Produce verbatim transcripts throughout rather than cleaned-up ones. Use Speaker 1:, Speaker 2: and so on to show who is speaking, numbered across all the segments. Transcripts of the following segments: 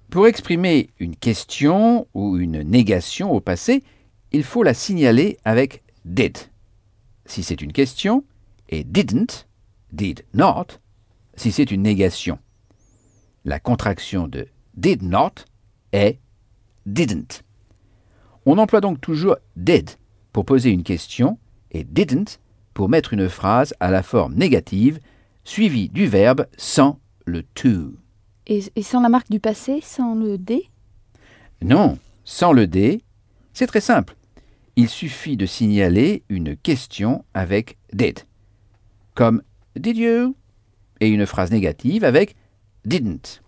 Speaker 1: Pour exprimer une question ou une négation au passé, il faut la signaler avec did. Si c'est une question, et didn't, did not, si c'est une négation. La contraction de did not est didn't. On emploie donc toujours did pour poser une question et didn't pour mettre une phrase à la forme négative suivie du verbe sans le to.
Speaker 2: Et, et sans la marque du passé, sans le D?
Speaker 1: Non, sans le D, c'est très simple. Il suffit de signaler une question avec did, comme did you, et une phrase négative avec didn't.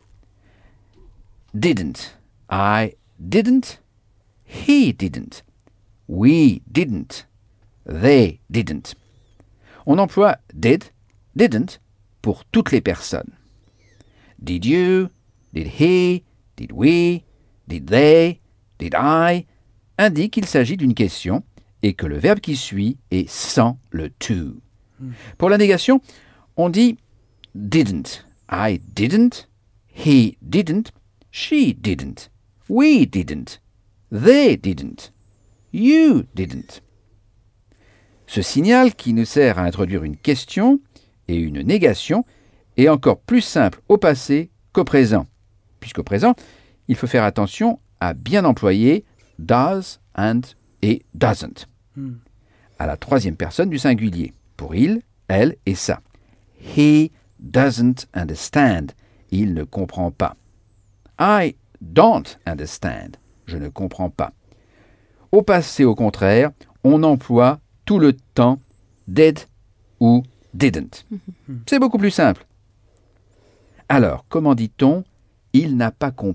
Speaker 1: Didn't, I didn't, he didn't, we didn't, they didn't. On emploie did, didn't pour toutes les personnes. Did you, did he, did we, did they, did I indique qu'il s'agit d'une question et que le verbe qui suit est sans le to. Mm. Pour la négation, on dit didn't, I didn't, he didn't, she didn't, we didn't, they didn't, you didn't. Ce signal qui nous sert à introduire une question et une négation est encore plus simple au passé qu'au présent, puisqu'au présent, il faut faire attention à bien employer does and et doesn't, hmm. à la troisième personne du singulier, pour il, elle et ça. He doesn't understand, il ne comprend pas. I don't understand, je ne comprends pas. Au passé, au contraire, on emploie tout le temps did ou didn't. C'est beaucoup plus simple. Alors, comment dit-on « il n'a pas compris » ?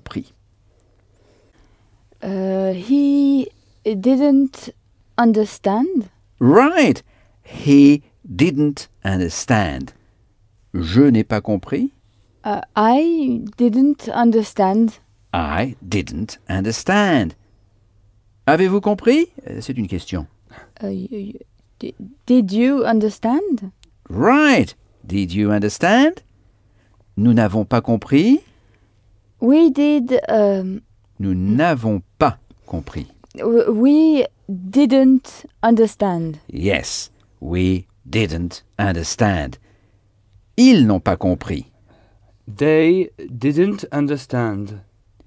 Speaker 2: Uh, he didn't understand.
Speaker 1: Right. He didn't understand. Je n'ai pas compris.
Speaker 2: Uh, I didn't understand.
Speaker 1: I didn't understand. Avez-vous compris ? C'est une question.
Speaker 2: Uh, you, you, did you understand?
Speaker 1: Right. Did you understand? Nous n'avons pas compris.
Speaker 2: We did... Um,
Speaker 1: Nous n'avons pas compris.
Speaker 2: We didn't understand.
Speaker 1: Yes, we didn't understand. Ils n'ont pas compris.
Speaker 3: They didn't understand.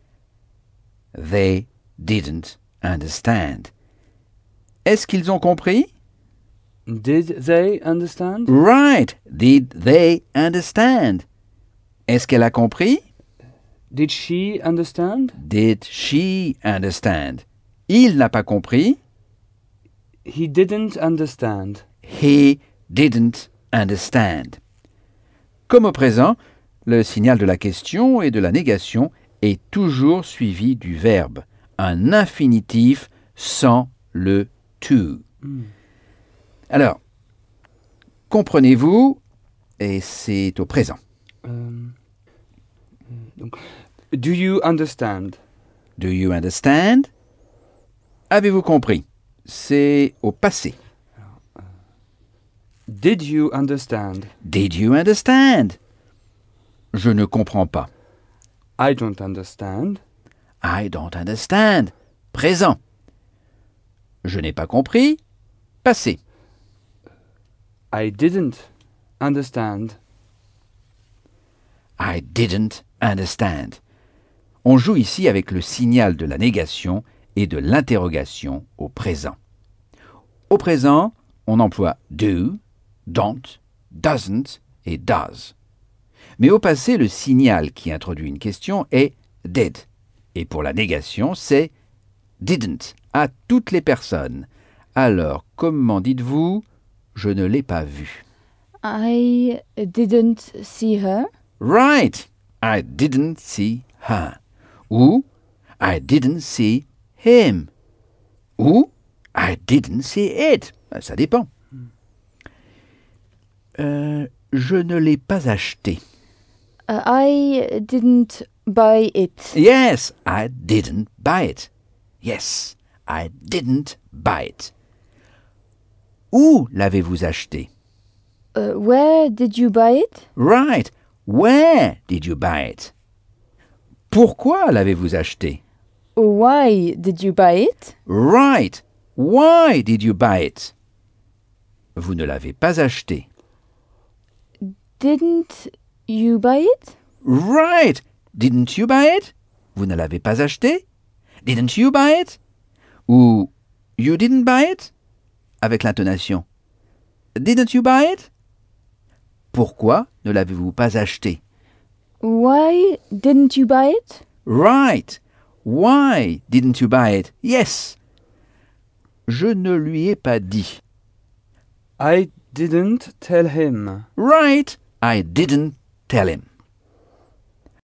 Speaker 1: They didn't understand. Est-ce qu'ils ont compris?
Speaker 3: Did they understand?
Speaker 1: Right. Did they understand? Est-ce qu'elle a compris?
Speaker 3: Did she understand?
Speaker 1: Did she understand? Il n'a pas compris.
Speaker 3: He didn't understand.
Speaker 1: He didn't understand. Comme au présent, le signal de la question et de la négation est toujours suivi du verbe, un infinitif sans le to. Mm. Alors, comprenez-vous, et c'est au présent.
Speaker 3: Um, donc, do you understand?
Speaker 1: Do you understand? Avez-vous compris? C'est au passé.
Speaker 3: Did you understand?
Speaker 1: Did you understand? Je ne comprends pas.
Speaker 3: I don't understand.
Speaker 1: I don't understand. Présent. Je n'ai pas compris. Passé.
Speaker 3: I didn't understand.
Speaker 1: I didn't understand. On joue ici avec le signal de la négation et de l'interrogation au présent. Au présent, on emploie do, don't, doesn't et does. Mais au passé, le signal qui introduit une question est did. Et pour la négation, c'est didn't à toutes les personnes. Alors, comment dites-vous « je ne l'ai pas vue » ?
Speaker 2: I didn't see her.
Speaker 1: Right. I didn't see her. Ou I didn't see him. Ou I didn't see it. Ça dépend. Euh, je ne l'ai pas acheté.
Speaker 2: Uh, I didn't buy it.
Speaker 1: Yes, I didn't buy it. Yes, I didn't buy it. Où l'avez-vous acheté?
Speaker 2: Uh, where did you buy it?
Speaker 1: Right. Where did you buy it? Pourquoi l'avez-vous acheté?
Speaker 2: Why did you buy it?
Speaker 1: Right. Why did you buy it? Vous ne l'avez pas acheté.
Speaker 2: Didn't you buy it?
Speaker 1: Right. Didn't you buy it? Vous ne l'avez pas acheté? Didn't you buy it? Ou you didn't buy it? Avec l'intonation. Didn't you buy it? Pourquoi ne l'avez-vous pas acheté?
Speaker 2: Why didn't you buy it?
Speaker 1: Right. Why didn't you buy it? Yes. Je ne lui ai pas dit.
Speaker 3: I didn't tell him.
Speaker 1: Right. I didn't tell him.